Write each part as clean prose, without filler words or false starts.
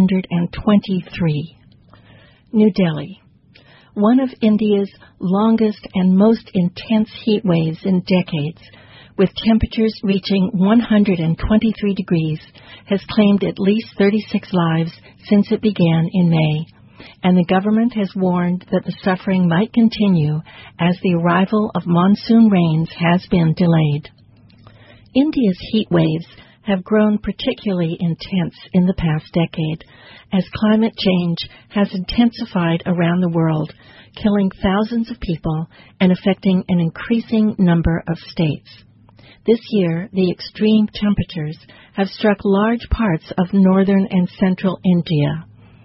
123. New Delhi. One of India's longest and most intense heat waves in decades, with temperatures reaching 123 degrees, has claimed at least 36 lives since it began in May, and the government has warned that the suffering might continue as the arrival of monsoon rains has been delayed. India's heat waves have grown particularly intense in the past decade as climate change has intensified around the world, killing thousands of people and affecting an increasing number of states. This year, the extreme temperatures have struck large parts of northern and central India.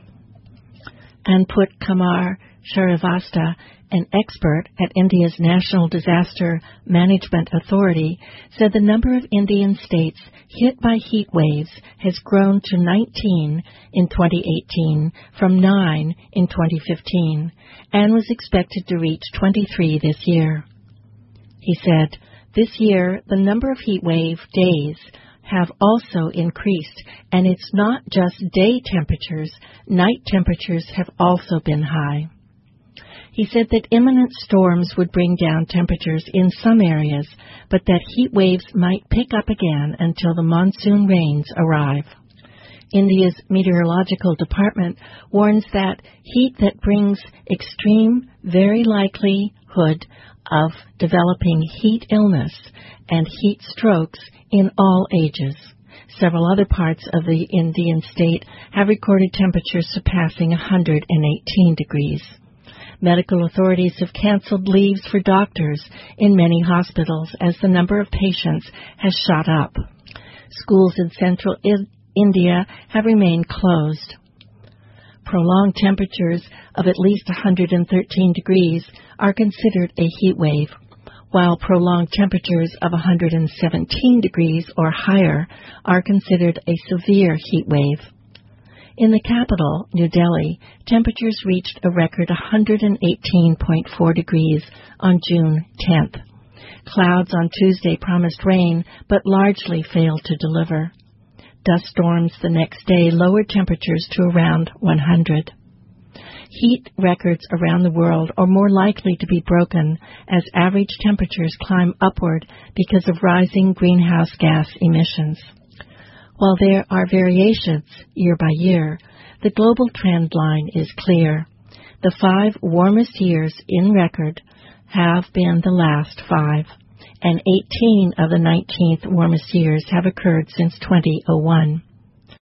Anput Kumar Shrivastava, an expert at India's National Disaster Management Authority, said the number of Indian states hit by heat waves has grown to 19 in 2018 from 9 in 2015 and was expected to reach 23 this year. He said, "This year, the number of heat wave days have also increased, and it's not just day temperatures, night temperatures have also been high." He said that imminent storms would bring down temperatures in some areas, but that heat waves might pick up again until the monsoon rains arrive. India's meteorological department warns that heat that brings extreme, very likelihood of developing heat illness and heat strokes in all ages. Several other parts of the Indian state have recorded temperatures surpassing 118 degrees. Medical authorities have canceled leaves for doctors in many hospitals as the number of patients has shot up. Schools in central India have remained closed. Prolonged temperatures of at least 113 degrees are considered a heat wave, while prolonged temperatures of 117 degrees or higher are considered a severe heat wave. In the capital, New Delhi, temperatures reached a record 118.4 degrees on June 10th. Clouds on Tuesday promised rain, but largely failed to deliver. Dust storms the next day lowered temperatures to around 100. Heat records around the world are more likely to be broken as average temperatures climb upward because of rising greenhouse gas emissions. While there are variations year by year, the global trend line is clear. The 5 warmest years in record have been the last 5, and 18 of the 19th warmest years have occurred since 2001.